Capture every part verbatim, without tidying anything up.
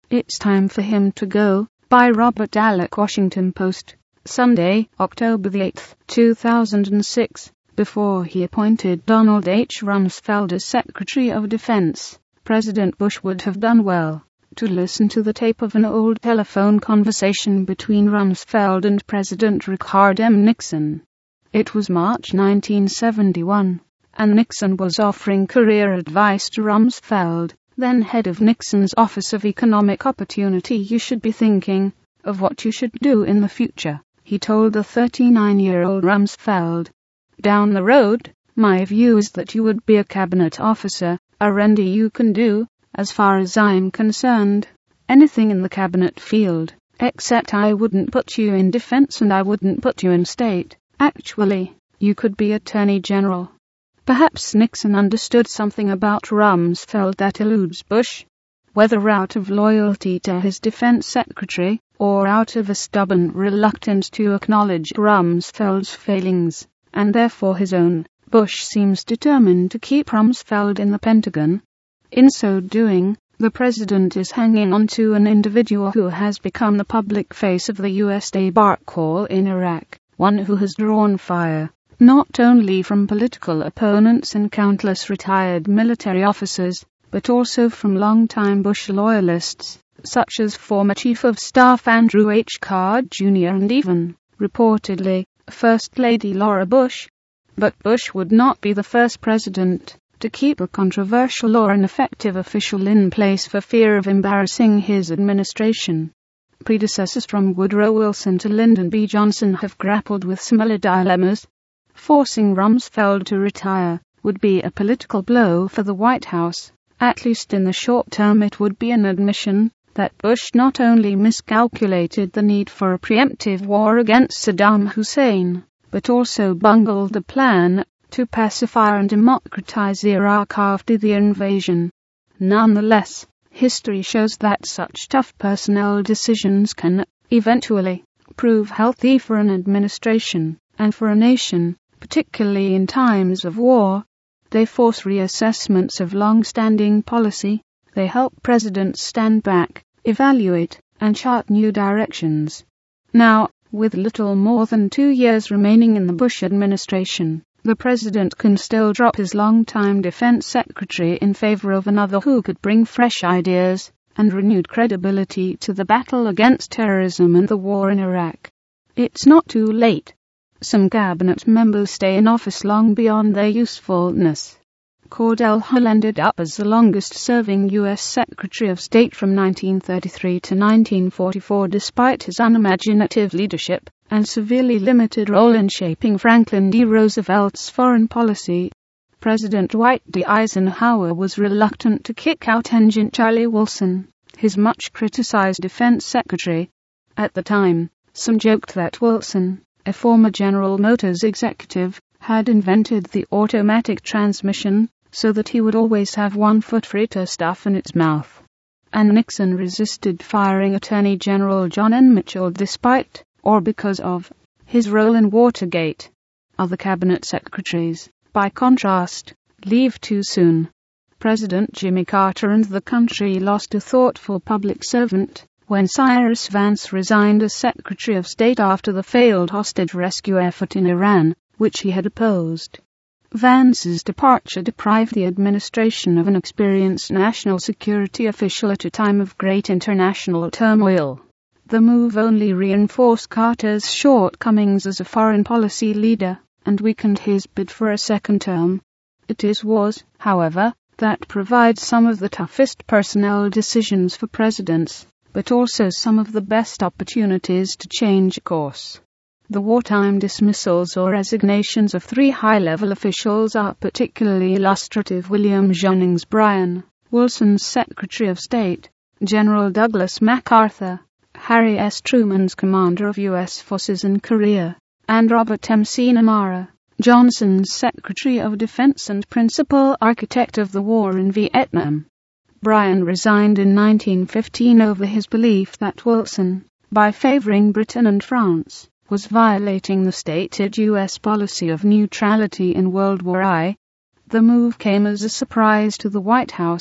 It's time for him to go, by Robert Alec, Washington Post, Sunday, October the eighth, two thousand six. Before he appointed Donald H. Rumsfeld as Secretary of Defense, President Bush would have done well to listen to the tape of an old telephone conversation between Rumsfeld and President Richard M. Nixon. It was March nineteen seventy-one, and Nixon was offering career advice to Rumsfeld, then head of Nixon's Office of Economic Opportunity. "You should be thinking of what you should do in the future," he told the thirty-nine-year-old Rumsfeld. "Down the road, my view is that you would be a cabinet officer, a render you can do, as far as I'm concerned, anything in the cabinet field, except I wouldn't put you in defense and I wouldn't put you in state. Actually, you could be Attorney General." Perhaps Nixon understood something about Rumsfeld that eludes Bush. Whether out of loyalty to his defense secretary, or out of a stubborn reluctance to acknowledge Rumsfeld's failings, and therefore his own, Bush seems determined to keep Rumsfeld in the Pentagon. In so doing, the president is hanging on to an individual who has become the public face of the U S debacle in Iraq, one who has drawn fire, not only from political opponents and countless retired military officers, but also from longtime Bush loyalists, such as former Chief of Staff Andrew H. Card Junior and even, reportedly, First Lady Laura Bush. But Bush would not be the first president to keep a controversial or ineffective official in place for fear of embarrassing his administration. Predecessors from Woodrow Wilson to Lyndon B. Johnson have grappled with similar dilemmas. Forcing Rumsfeld to retire would be a political blow for the White House. At least in the short term, it would be an admission that Bush not only miscalculated the need for a preemptive war against Saddam Hussein, but also bungled the plan to pacify and democratize Iraq after the invasion. Nonetheless, history shows that such tough personnel decisions can, eventually, prove healthy for an administration, and for a nation, particularly in times of war. They force reassessments of long-standing policy. They help presidents stand back, evaluate, and chart new directions. Now, with little more than two years remaining in the Bush administration, the president can still drop his longtime defense secretary in favor of another who could bring fresh ideas and renewed credibility to the battle against terrorism and the war in Iraq. It's not too late. Some cabinet members stay in office long beyond their usefulness. Cordell Hull ended up as the longest-serving U S Secretary of State from nineteen thirty-three to nineteen forty-four despite his unimaginative leadership and severely limited role in shaping Franklin D. Roosevelt's foreign policy. President Dwight D. Eisenhower was reluctant to kick out Ensign Charlie Wilson, his much-criticized defense secretary. At the time, some joked that Wilson, a former General Motors executive, had invented the automatic transmission so that he would always have one foot fritter stuff in its mouth. And Nixon resisted firing Attorney General John N. Mitchell despite, or because of, his role in Watergate. Other cabinet secretaries, by contrast, leave too soon. President Jimmy Carter and the country lost a thoughtful public servant when Cyrus Vance resigned as Secretary of State after the failed hostage rescue effort in Iran, which he had opposed. Vance's departure deprived the administration of an experienced national security official at a time of great international turmoil. The move only reinforced Carter's shortcomings as a foreign policy leader, and weakened his bid for a second term. It is was, however, that provides some of the toughest personnel decisions for presidents, but also some of the best opportunities to change course. The wartime dismissals or resignations of three high-level officials are particularly illustrative. William Jennings Bryan, Wilson's Secretary of State; General Douglas MacArthur, Harry S. Truman's commander of U S forces in Korea; and Robert McNamara, Johnson's Secretary of Defense and principal architect of the war in Vietnam. Bryan resigned in nineteen fifteen over his belief that Wilson, by favoring Britain and France, was violating the stated U S policy of neutrality in World War One. The move came as a surprise to the White House,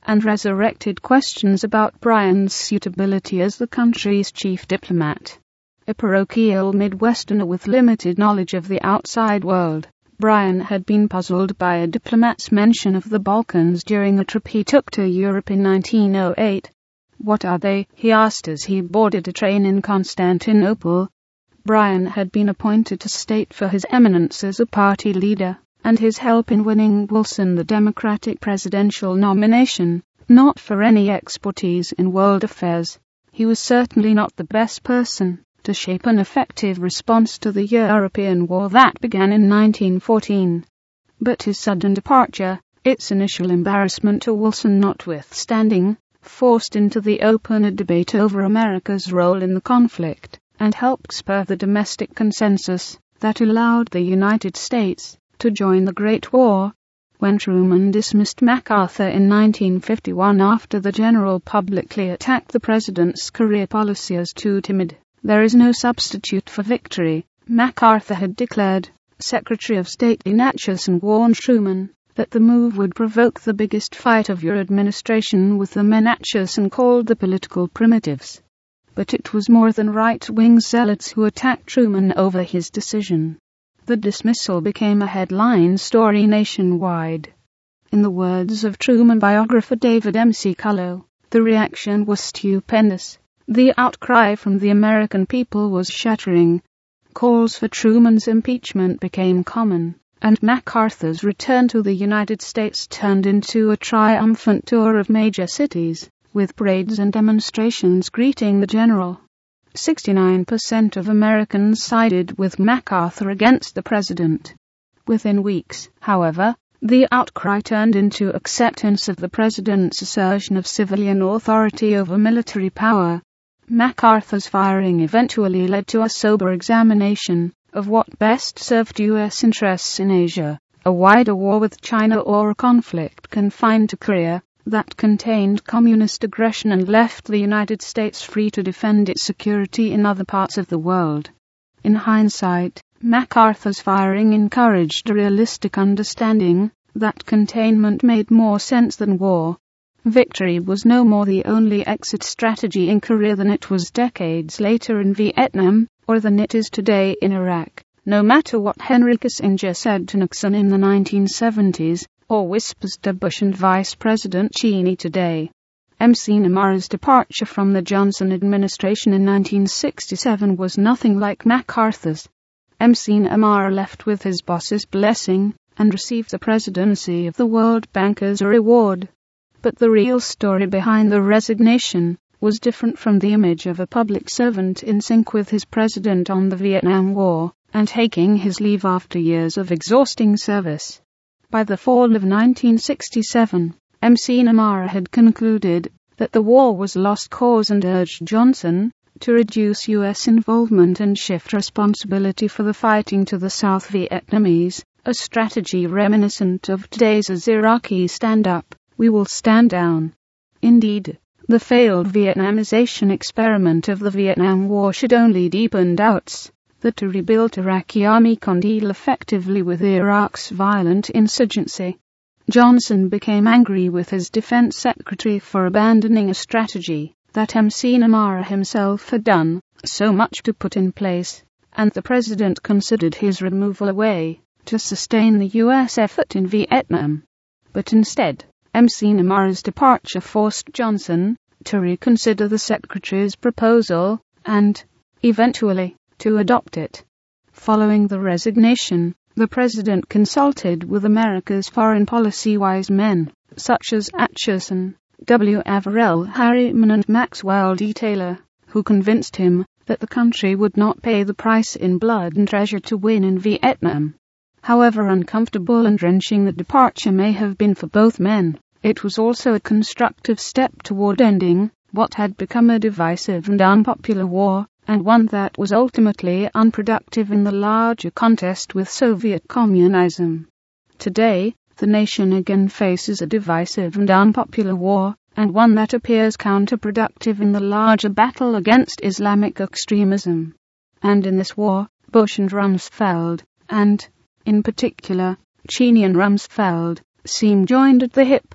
and resurrected questions about Bryan's suitability as the country's chief diplomat. A parochial Midwesterner with limited knowledge of the outside world, Bryan had been puzzled by a diplomat's mention of the Balkans during a trip he took to Europe in nineteen oh eight. "What are they?" he asked as he boarded a train in Constantinople. Bryan had been appointed to state for his eminence as a party leader, and his help in winning Wilson the Democratic presidential nomination, not for any expertise in world affairs. He was certainly not the best person to shape an effective response to the European war that began in nineteen fourteen. But his sudden departure, its initial embarrassment to Wilson notwithstanding, forced into the open a debate over America's role in the conflict, and helped spur the domestic consensus that allowed the United States to join the Great War. When Truman dismissed MacArthur in nineteen fifty-one after the general publicly attacked the president's career policy as too timid, "There is no substitute for victory," MacArthur had declared. Secretary of State Lee Acheson warned Truman that the move would provoke the biggest fight of your administration with the men Acheson called the political primitives. But it was more than right-wing zealots who attacked Truman over his decision. The dismissal became a headline story nationwide. In the words of Truman biographer David M. C. Culloh, the reaction was stupendous. The outcry from the American people was shattering. Calls for Truman's impeachment became common, and MacArthur's return to the United States turned into a triumphant tour of major cities, with parades and demonstrations greeting the general. sixty-nine percent of Americans sided with MacArthur against the president. Within weeks, however, the outcry turned into acceptance of the president's assertion of civilian authority over military power. MacArthur's firing eventually led to a sober examination of what best served U S interests in Asia, a wider war with China or a conflict confined to Korea that contained communist aggression and left the United States free to defend its security in other parts of the world. In hindsight, MacArthur's firing encouraged a realistic understanding that containment made more sense than war. Victory was no more the only exit strategy in Korea than it was decades later in Vietnam, or than it is today in Iraq, no matter what Henry Kissinger said to Nixon in the nineteen seventies, or whispers to Bush and Vice President Cheney today. M C Namara's departure from the Johnson administration in nineteen sixty-seven was nothing like MacArthur's. M C Namara left with his boss's blessing, and received the presidency of the World Bank as a reward. But the real story behind the resignation was different from the image of a public servant in sync with his president on the Vietnam War, and taking his leave after years of exhausting service. By the fall of nineteen sixty-seven, M C Namara had concluded that the war was a lost cause and urged Johnson to reduce U S involvement and shift responsibility for the fighting to the South Vietnamese, a strategy reminiscent of today's as Iraqis stand up, we will stand down. Indeed, the failed Vietnamization experiment of the Vietnam War should only deepen doubts that a rebuilt Iraqi army can deal effectively with Iraq's violent insurgency. Johnson became angry with his defense secretary for abandoning a strategy that M C Namara himself had done so much to put in place, and the president considered his removal a way to sustain the U S effort in Vietnam. But instead, M C Namara's departure forced Johnson to reconsider the secretary's proposal and, eventually, to adopt it. Following the resignation, the president consulted with America's foreign policy wise men, such as Acheson, W. Averell Harriman and Maxwell D. Taylor, who convinced him that the country would not pay the price in blood and treasure to win in Vietnam. However uncomfortable and wrenching the departure may have been for both men, it was also a constructive step toward ending what had become a divisive and unpopular war, and one that was ultimately unproductive in the larger contest with Soviet communism. Today, the nation again faces a divisive and unpopular war, and one that appears counterproductive in the larger battle against Islamic extremism. And in this war, Bush and Rumsfeld, and, in particular, Cheney and Rumsfeld, seem joined at the hip.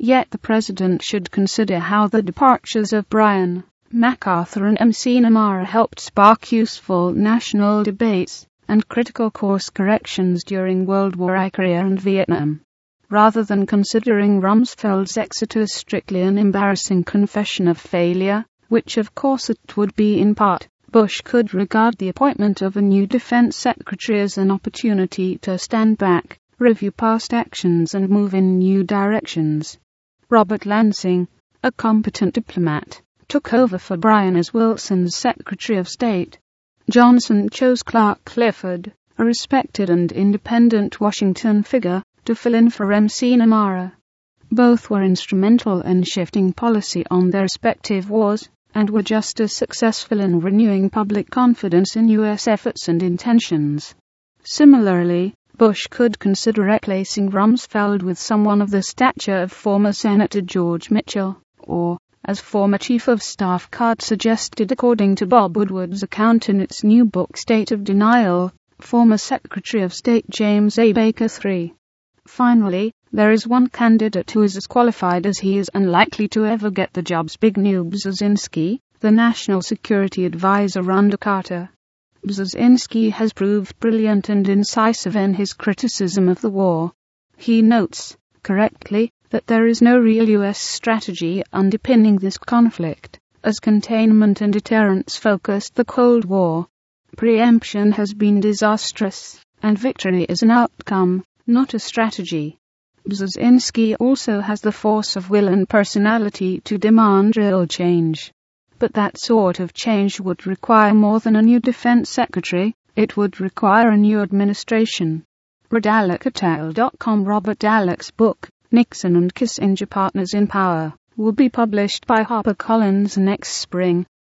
Yet the President should consider how the departures of Bryan, MacArthur and McNamara helped spark useful national debates and critical course corrections during World War One, Korea and Vietnam. Rather than considering Rumsfeld's exit as strictly an embarrassing confession of failure, which of course it would be in part, Bush could regard the appointment of a new defense secretary as an opportunity to stand back, review past actions and move in new directions. Robert Lansing, a competent diplomat, took over for Bryan as Wilson's Secretary of State. Johnson chose Clark Clifford, a respected and independent Washington figure, to fill in for McNamara. Both were instrumental in shifting policy on their respective wars, and were just as successful in renewing public confidence in U S efforts and intentions. Similarly, Bush could consider replacing Rumsfeld with someone of the stature of former Senator George Mitchell, or, as former Chief of Staff Card suggested according to Bob Woodward's account in its new book State of Denial, former Secretary of State James A. Baker the third. Finally, there is one candidate who is as qualified as he is unlikely to ever get the job: Zbigniew Brzezinski, the National Security Advisor under Carter. Brzezinski has proved brilliant and incisive in his criticism of the war. He notes, correctly, that there is no real U S strategy underpinning this conflict, as containment and deterrence focused the Cold War. Preemption has been disastrous, and victory is an outcome, not a strategy. Brzezinski also has the force of will and personality to demand real change. But that sort of change would require more than a new defense secretary, it would require a new administration. Rodalek et al dot com. Robert Dalek's book, Nixon and Kissinger Partners in Power, will be published by HarperCollins next spring.